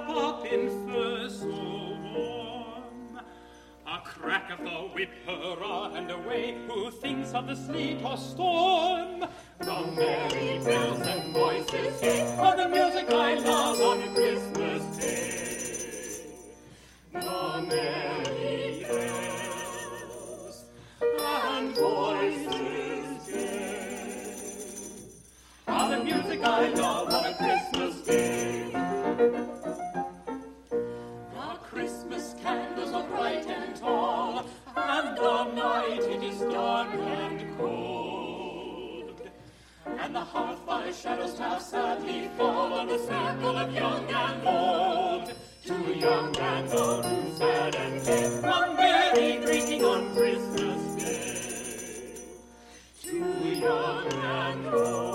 up in fur so warm. A crack of the whip, hurrah and away, who thinks of the sleet or storm? The merry bells and voices gay of the music I love on Christmas Day. The merry bells and voices gay of the music I love on Christmas Day. The Christmas candles are bright and tall, and the night it is dark and cold. And the hearth-fire shadows now sadly fall on the circle of young and old. Too young and old, too sad and gay, one merry greeting on Christmas Day. Too young and old.